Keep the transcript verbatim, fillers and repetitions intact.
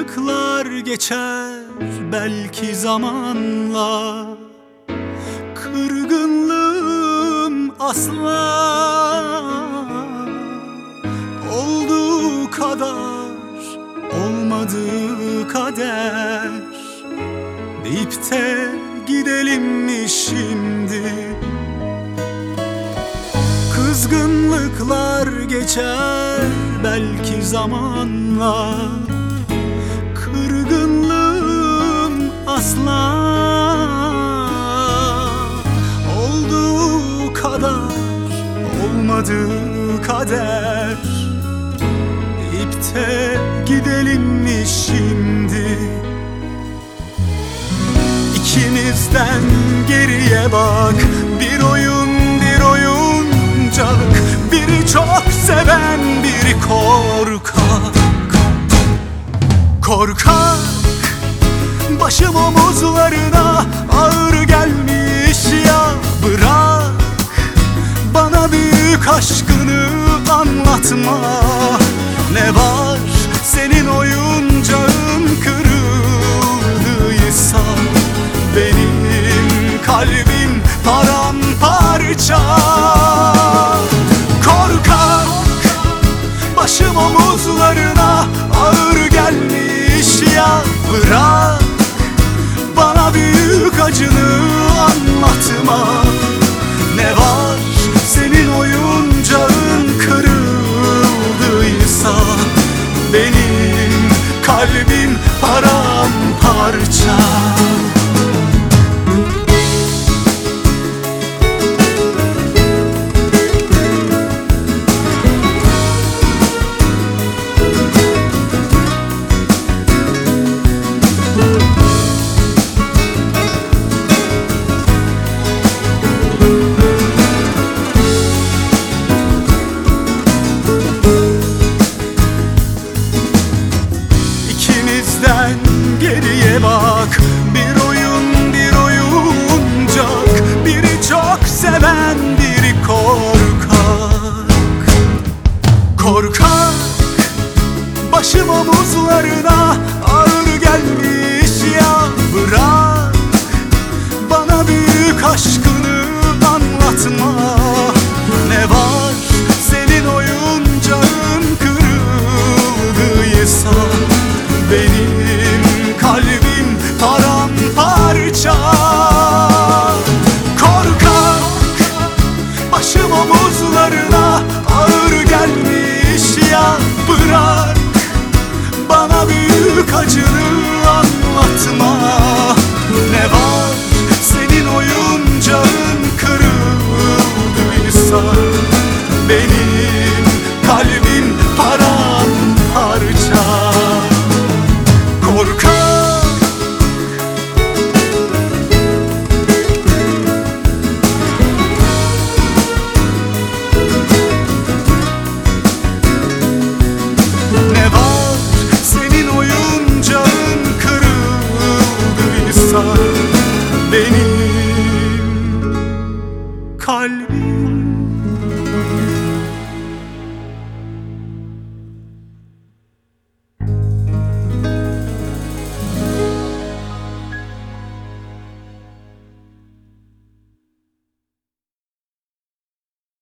Kızgınlıklar geçer belki zamanla, kırgınlığım asla olduğu kadar olmadığı kader deyip de gidelim mi şimdi? Kızgınlıklar geçer belki zamanla, kırgınlığım asla olduğu kadar olmadığı kader deyip de gidelim mi şimdi? İkimizden geriye bak, bir oyun bir oyuncak, biri çok seven biri korkak. Korkak, başım omuzlarına ağır gelmiş ya, bırak bana büyük aşkını anlatma. Ne var senin oyuncağın kırıldıysa, benim kalbim paramparça. Korkak, başım omuzlarına ağır gelmiş ya, bırak bana büyük acını anlatma. Ne var senin oyuncağın kırıldıysa, benim kalbim paramparça. Geriye bak, bir oyun bir oyuncak, biri çok seven biri korkak. Korkak, başım omuzlarına ağır gelmiş ya, bırak bana büyük aşkını anlatma. Ne var senin oyuncağın kırıldıysa, benim kalbim paramparça. Korkak, başım omuzlarına ağır gelmiş ya, bırak bana büyük acını anlatma. Ne var senin oyuncağın kırıldıysa, benim kalbim paramparça. Korkak, ne var senin oyuncağın kırıldıysa, benim